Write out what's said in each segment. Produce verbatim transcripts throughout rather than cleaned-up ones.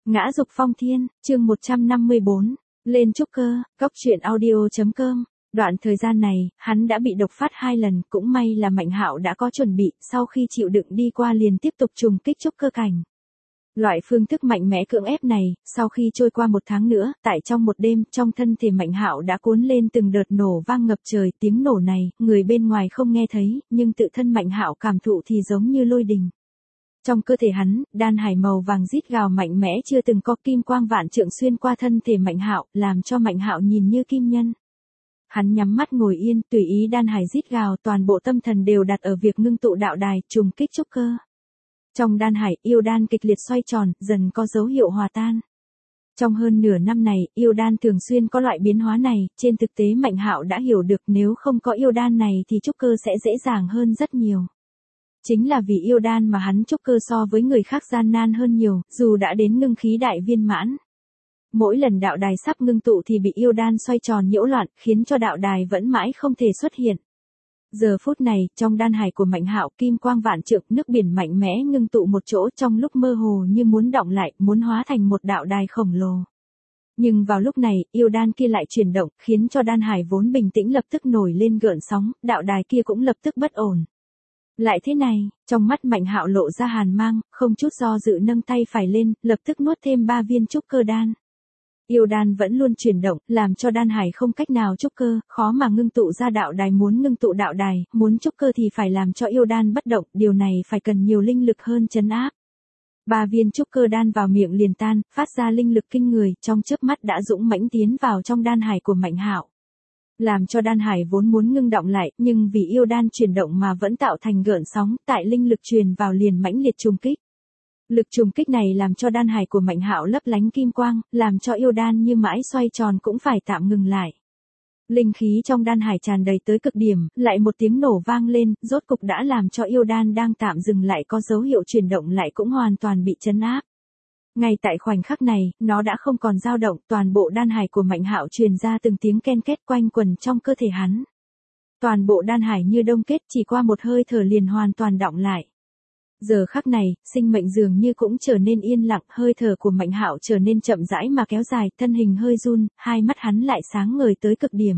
Ngã dục phong thiên, chương một trăm năm mươi bốn, lên trúc cơ, góc truyện audio chấm com. Đoạn thời gian này, hắn đã bị độc phát hai lần, cũng may là Mạnh Hạo đã có chuẩn bị, sau khi chịu đựng đi qua liền tiếp tục trùng kích trúc cơ cảnh. Loại phương thức mạnh mẽ cưỡng ép này, sau khi trôi qua một tháng nữa, tại trong một đêm, trong thân thể Mạnh Hạo đã cuốn lên từng đợt nổ vang ngập trời, tiếng nổ này, người bên ngoài không nghe thấy, nhưng tự thân Mạnh Hạo cảm thụ thì giống như lôi đình. Trong cơ thể hắn, đan hải màu vàng rít gào mạnh mẽ chưa từng có, kim quang vạn trượng xuyên qua thân thể Mạnh Hạo, làm cho Mạnh Hạo nhìn như kim nhân. Hắn nhắm mắt ngồi yên, tùy ý đan hải rít gào, toàn bộ tâm thần đều đặt ở việc ngưng tụ đạo đài, trùng kích trúc cơ. Trong đan hải, yêu đan kịch liệt xoay tròn, dần có dấu hiệu hòa tan. Trong hơn nửa năm này, yêu đan thường xuyên có loại biến hóa này, trên thực tế Mạnh Hạo đã hiểu được nếu không có yêu đan này thì trúc cơ sẽ dễ dàng hơn rất nhiều. Chính là vì yêu đan mà hắn trúc cơ so với người khác gian nan hơn nhiều, dù đã đến ngưng khí đại viên mãn. Mỗi lần đạo đài sắp ngưng tụ thì bị yêu đan xoay tròn nhiễu loạn, khiến cho đạo đài vẫn mãi không thể xuất hiện. Giờ phút này, trong đan hải của Mạnh Hạo, kim quang vạn trượng, nước biển mạnh mẽ ngưng tụ một chỗ, trong lúc mơ hồ như muốn đọng lại, muốn hóa thành một đạo đài khổng lồ. Nhưng vào lúc này, yêu đan kia lại chuyển động, khiến cho đan hải vốn bình tĩnh lập tức nổi lên gợn sóng, đạo đài kia cũng lập tức bất ổn. Lại thế này, trong mắt Mạnh Hạo lộ ra hàn mang, không chút do dự nâng tay phải lên, lập tức nuốt thêm ba viên trúc cơ đan. Yêu đan vẫn luôn chuyển động, làm cho đan hải không cách nào trúc cơ, khó mà ngưng tụ ra đạo đài, muốn ngưng tụ đạo đài, muốn trúc cơ thì phải làm cho yêu đan bất động, điều này phải cần nhiều linh lực hơn trấn áp. Ba viên trúc cơ đan vào miệng liền tan, phát ra linh lực kinh người, trong chớp mắt đã dũng mãnh tiến vào trong đan hải của Mạnh Hạo. Làm cho đan hải vốn muốn ngưng động lại, nhưng vì yêu đan chuyển động mà vẫn tạo thành gợn sóng, tại linh lực truyền vào liền mãnh liệt trùng kích. Lực trùng kích này làm cho đan hải của Mạnh Hạo lấp lánh kim quang, làm cho yêu đan như mãi xoay tròn cũng phải tạm ngừng lại. Linh khí trong đan hải tràn đầy tới cực điểm, lại một tiếng nổ vang lên, rốt cục đã làm cho yêu đan đang tạm dừng lại có dấu hiệu chuyển động lại cũng hoàn toàn bị trấn áp. Ngay tại khoảnh khắc này, nó đã không còn dao động, toàn bộ đan hải của Mạnh Hạo truyền ra từng tiếng ken két quanh quần trong cơ thể hắn. Toàn bộ đan hải như đông kết, chỉ qua một hơi thở liền hoàn toàn đọng lại. Giờ khắc này, sinh mệnh dường như cũng trở nên yên lặng, hơi thở của Mạnh Hạo trở nên chậm rãi mà kéo dài, thân hình hơi run, hai mắt hắn lại sáng ngời tới cực điểm.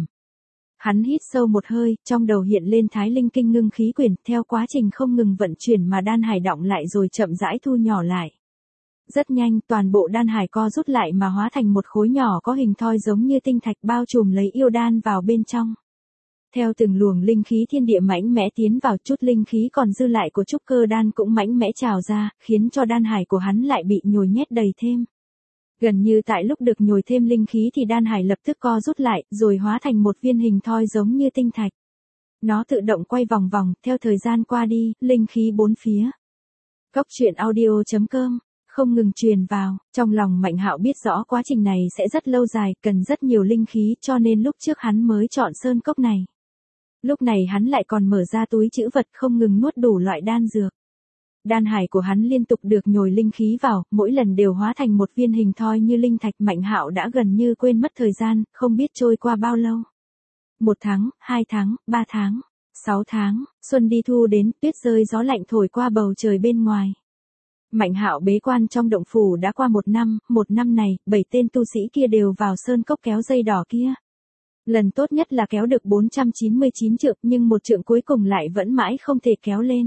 Hắn hít sâu một hơi, trong đầu hiện lên Thái Linh Kinh ngưng khí quyển, theo quá trình không ngừng vận chuyển mà đan hải đọng lại rồi chậm rãi thu nhỏ lại. Rất nhanh, toàn bộ đan hải co rút lại mà hóa thành một khối nhỏ có hình thoi giống như tinh thạch bao trùm lấy yêu đan vào bên trong. Theo từng luồng linh khí thiên địa mãnh mẽ tiến vào, chút linh khí còn dư lại của trúc cơ đan cũng mãnh mẽ trào ra, khiến cho đan hải của hắn lại bị nhồi nhét đầy thêm. Gần như tại lúc được nhồi thêm linh khí thì đan hải lập tức co rút lại, rồi hóa thành một viên hình thoi giống như tinh thạch. Nó tự động quay vòng vòng, theo thời gian qua đi, linh khí bốn phía. Góc truyện audio chấm com không ngừng truyền vào, trong lòng Mạnh Hạo biết rõ quá trình này sẽ rất lâu dài, cần rất nhiều linh khí, cho nên lúc trước hắn mới chọn sơn cốc này. Lúc này hắn lại còn mở ra túi trữ vật không ngừng nuốt đủ loại đan dược. Đan hải của hắn liên tục được nhồi linh khí vào, mỗi lần đều hóa thành một viên hình thoi như linh thạch. Mạnh Hạo đã gần như quên mất thời gian, không biết trôi qua bao lâu. Một tháng, hai tháng, ba tháng, sáu tháng, xuân đi thu đến, tuyết rơi gió lạnh thổi qua bầu trời bên ngoài. Mạnh Hạo bế quan trong động phủ đã qua một năm, một năm này, bảy tên tu sĩ kia đều vào sơn cốc kéo dây đỏ kia. Lần tốt nhất là kéo được bốn trăm chín mươi chín trượng, nhưng một trượng cuối cùng lại vẫn mãi không thể kéo lên.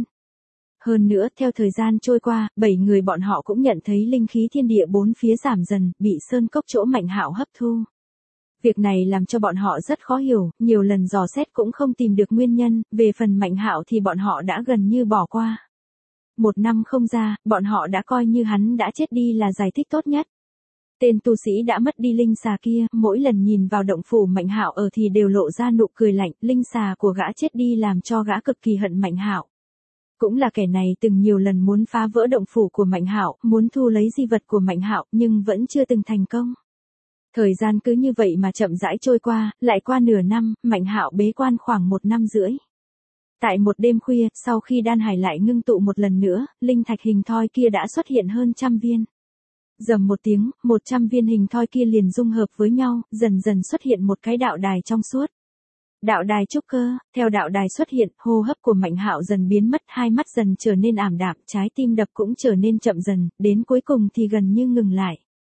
Hơn nữa, theo thời gian trôi qua, bảy người bọn họ cũng nhận thấy linh khí thiên địa bốn phía giảm dần, bị sơn cốc chỗ Mạnh Hạo hấp thu. Việc này làm cho bọn họ rất khó hiểu, nhiều lần dò xét cũng không tìm được nguyên nhân, về phần Mạnh Hạo thì bọn họ đã gần như bỏ qua. Một năm không ra, bọn họ đã coi như hắn đã chết đi là giải thích tốt nhất. Tên tu sĩ đã mất đi linh xà kia, mỗi lần nhìn vào động phủ Mạnh Hạo ở thì đều lộ ra nụ cười lạnh, linh xà của gã chết đi làm cho gã cực kỳ hận Mạnh Hạo. Cũng là kẻ này từng nhiều lần muốn phá vỡ động phủ của Mạnh Hạo, muốn thu lấy di vật của Mạnh Hạo, nhưng vẫn chưa từng thành công. Thời gian cứ như vậy mà chậm rãi trôi qua, lại qua nửa năm, Mạnh Hạo bế quan khoảng một năm rưỡi. Tại một đêm khuya, sau khi đan hải lại ngưng tụ một lần nữa, linh thạch hình thoi kia đã xuất hiện hơn trăm viên. Rầm một tiếng, một trăm viên hình thoi kia liền dung hợp với nhau, dần dần xuất hiện một cái đạo đài trong suốt. Đạo đài trúc cơ, theo đạo đài xuất hiện, hô hấp của Mạnh Hạo dần biến mất, hai mắt dần trở nên ảm đạm, trái tim đập cũng trở nên chậm dần, đến cuối cùng thì gần như ngừng lại.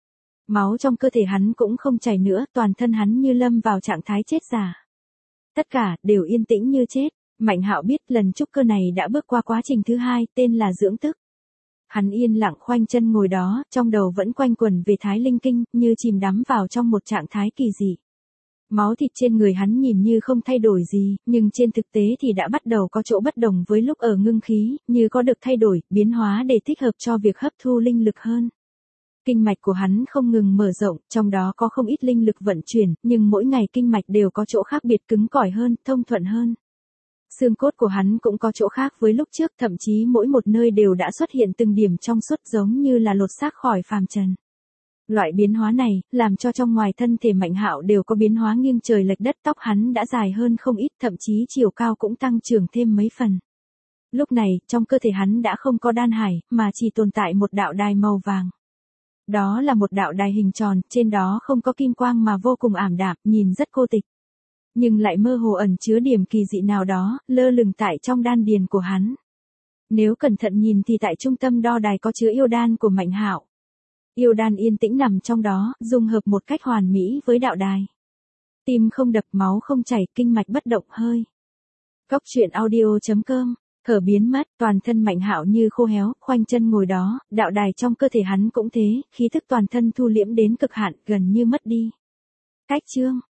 Máu trong cơ thể hắn cũng không chảy nữa, toàn thân hắn như lâm vào trạng thái chết già. Tất cả đều yên tĩnh như chết. Mạnh Hạo biết lần trúc cơ này đã bước qua quá trình thứ hai, tên là dưỡng tức. Hắn yên lặng khoanh chân ngồi đó, trong đầu vẫn quanh quẩn về Thái Linh Kinh, như chìm đắm vào trong một trạng thái kỳ dị. Máu thịt trên người hắn nhìn như không thay đổi gì, nhưng trên thực tế thì đã bắt đầu có chỗ bất đồng với lúc ở ngưng khí, như có được thay đổi, biến hóa để thích hợp cho việc hấp thu linh lực hơn. Kinh mạch của hắn không ngừng mở rộng, trong đó có không ít linh lực vận chuyển, nhưng mỗi ngày kinh mạch đều có chỗ khác biệt cứng cỏi hơn, thông thuận hơn. Xương cốt của hắn cũng có chỗ khác với lúc trước, thậm chí mỗi một nơi đều đã xuất hiện từng điểm trong suốt giống như là lột xác khỏi phàm trần. Loại biến hóa này, làm cho trong ngoài thân thể Mạnh Hạo đều có biến hóa nghiêng trời lệch đất, tóc hắn đã dài hơn không ít, thậm chí chiều cao cũng tăng trưởng thêm mấy phần. Lúc này, trong cơ thể hắn đã không có đan hải, mà chỉ tồn tại một đạo đài màu vàng. Đó là một đạo đài hình tròn, trên đó không có kim quang mà vô cùng ảm đạm, nhìn rất cô tịch. Nhưng lại mơ hồ ẩn chứa điểm kỳ dị nào đó, lơ lửng tại trong đan điền của hắn. Nếu cẩn thận nhìn thì tại trung tâm đo đài có chứa yêu đan của Mạnh Hạo. Yêu đan yên tĩnh nằm trong đó, dung hợp một cách hoàn mỹ với đạo đài. Tim không đập, máu không chảy, kinh mạch bất động hơi. Cốc truyện audio chấm com, thở biến mất, toàn thân Mạnh Hạo như khô héo, khoanh chân ngồi đó, đạo đài trong cơ thể hắn cũng thế, khí thức toàn thân thu liễm đến cực hạn, gần như mất đi. Cách chương